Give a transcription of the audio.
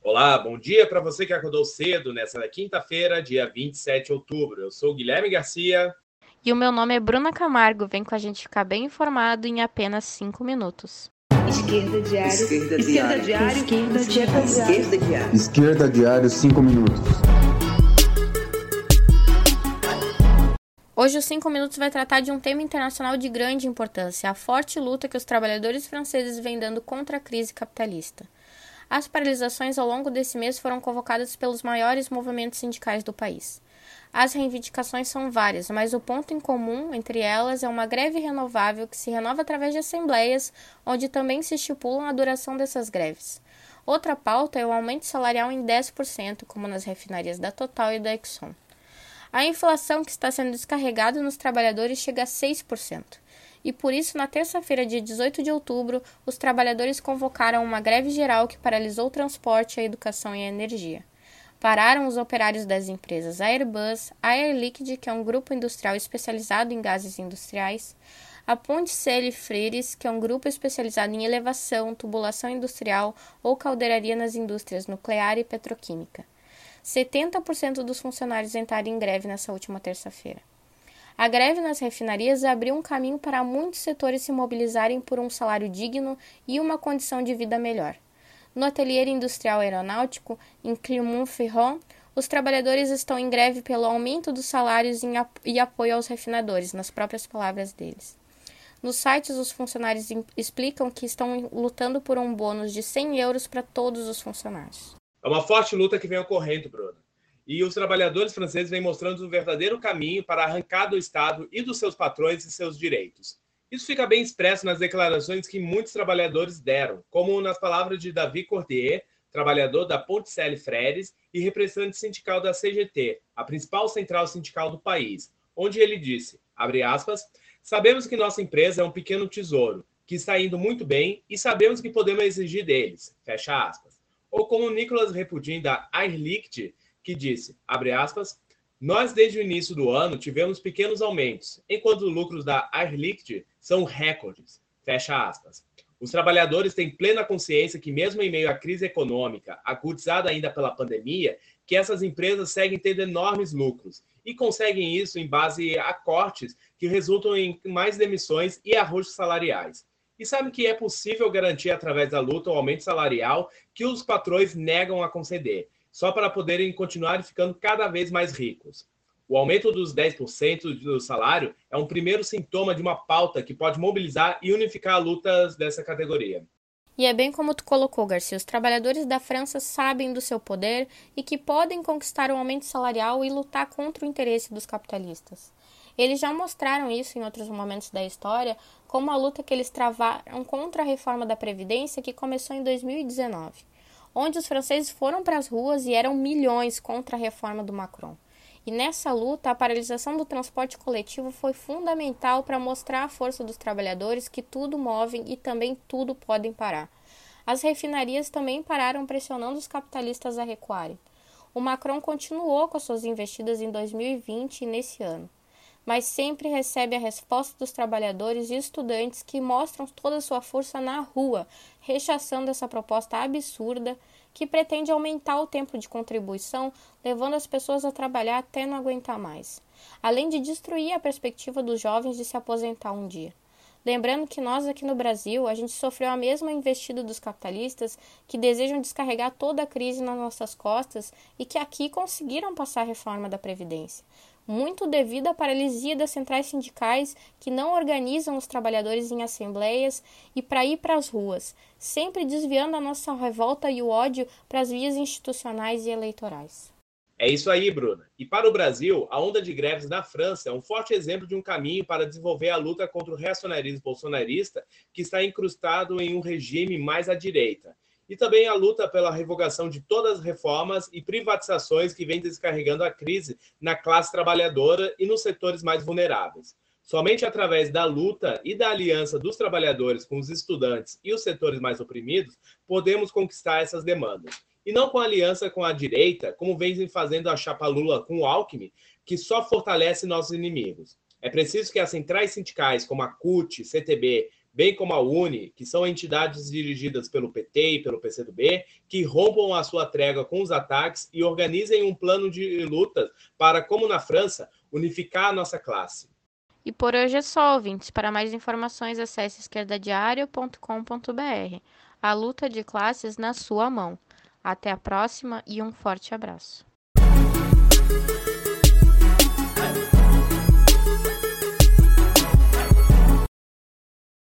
Olá, bom dia para você que acordou cedo nessa quinta-feira, dia 27 de outubro. Eu sou o Guilherme Garcia. E o meu nome é Bruna Camargo. Vem com a gente ficar bem informado em apenas 5 minutos. Esquerda Diário. Esquerda Diário. Esquerda Diário. Esquerda Diário, 5 minutos. Hoje, os 5 minutos vai tratar de um tema internacional de grande importância, a forte luta que os trabalhadores franceses vêm dando contra a crise capitalista. As paralisações ao longo desse mês foram convocadas pelos maiores movimentos sindicais do país. As reivindicações são várias, mas o ponto em comum entre elas é uma greve renovável que se renova através de assembleias, onde também se estipulam a duração dessas greves. Outra pauta é o aumento salarial em 10%, como nas refinarias da Total e da Exxon. A inflação que está sendo descarregada nos trabalhadores chega a 6%. E por isso, na terça-feira, dia 18 de outubro, os trabalhadores convocaram uma greve geral que paralisou o transporte, a educação e a energia. Pararam os operários das empresas Airbus, a Air Liquide, que é um grupo industrial especializado em gases industriais, a Ponticelli Freires, que é um grupo especializado em elevação, tubulação industrial ou caldeiraria nas indústrias nuclear e petroquímica. 70% dos funcionários entraram em greve nessa última terça-feira. A greve nas refinarias abriu um caminho para muitos setores se mobilizarem por um salário digno e uma condição de vida melhor. No ateliê industrial aeronáutico, em Clermont-Ferrand, os trabalhadores estão em greve pelo aumento dos salários e apoio aos refinadores, nas próprias palavras deles. Nos sites, os funcionários explicam que estão lutando por um bônus de 100 euros para todos os funcionários. É uma forte luta que vem ocorrendo, Bruno. E os trabalhadores franceses vêm mostrando um verdadeiro caminho para arrancar do Estado e dos seus patrões e seus direitos. Isso fica bem expresso nas declarações que muitos trabalhadores deram, como nas palavras de David Cordier, trabalhador da Ponticelli Freires e representante sindical da CGT, a principal central sindical do país, onde ele disse, abre aspas, sabemos que nossa empresa é um pequeno tesouro, que está indo muito bem e sabemos que podemos exigir deles, fecha aspas. Ou como Nicolas Repudin, da Air Liquide, que disse, abre aspas, nós desde o início do ano tivemos pequenos aumentos, enquanto os lucros da Air Liquide são recordes, fecha aspas. Os trabalhadores têm plena consciência que mesmo em meio à crise econômica, agudizada ainda pela pandemia, que essas empresas seguem tendo enormes lucros e conseguem isso em base a cortes que resultam em mais demissões e arrojos salariais. E sabe que é possível garantir através da luta o aumento salarial que os patrões negam a conceder, só para poderem continuar ficando cada vez mais ricos. O aumento dos 10% do salário é um primeiro sintoma de uma pauta que pode mobilizar e unificar lutas dessa categoria. E é bem como tu colocou, Garcia, os trabalhadores da França sabem do seu poder e que podem conquistar um aumento salarial e lutar contra o interesse dos capitalistas. Eles já mostraram isso em outros momentos da história, como a luta que eles travaram contra a reforma da Previdência que começou em 2019. Onde os franceses foram para as ruas e eram milhões contra a reforma do Macron. E nessa luta, a paralisação do transporte coletivo foi fundamental para mostrar a força dos trabalhadores que tudo movem e também tudo podem parar. As refinarias também pararam pressionando os capitalistas a recuarem. O Macron continuou com as suas investidas em 2020 e nesse ano, mas sempre recebe a resposta dos trabalhadores e estudantes que mostram toda a sua força na rua, rechaçando essa proposta absurda que pretende aumentar o tempo de contribuição, levando as pessoas a trabalhar até não aguentar mais, além de destruir a perspectiva dos jovens de se aposentar um dia. Lembrando que nós aqui no Brasil, a gente sofreu a mesma investida dos capitalistas que desejam descarregar toda a crise nas nossas costas e que aqui conseguiram passar a reforma da Previdência. Muito devido à paralisia das centrais sindicais que não organizam os trabalhadores em assembleias e para ir para as ruas, sempre desviando a nossa revolta e o ódio para as vias institucionais e eleitorais. É isso aí, Bruna. E para o Brasil, a onda de greves na França é um forte exemplo de um caminho para desenvolver a luta contra o reacionarismo bolsonarista que está incrustado em um regime mais à direita. E também a luta pela revogação de todas as reformas e privatizações que vem descarregando a crise na classe trabalhadora e nos setores mais vulneráveis. Somente através da luta e da aliança dos trabalhadores com os estudantes e os setores mais oprimidos, podemos conquistar essas demandas. E não com aliança com a direita, como vem fazendo a chapa Lula com o Alckmin, que só fortalece nossos inimigos. É preciso que as centrais sindicais, como a CUT, CTB, bem como a UNE, que são entidades dirigidas pelo PT e pelo PCdoB, que rompam a sua trégua com os ataques e organizem um plano de luta para, como na França, unificar a nossa classe. E por hoje é só, ouvintes. Para mais informações, acesse esquerdadiario.com.br. A luta de classes na sua mão. Até a próxima e um forte abraço.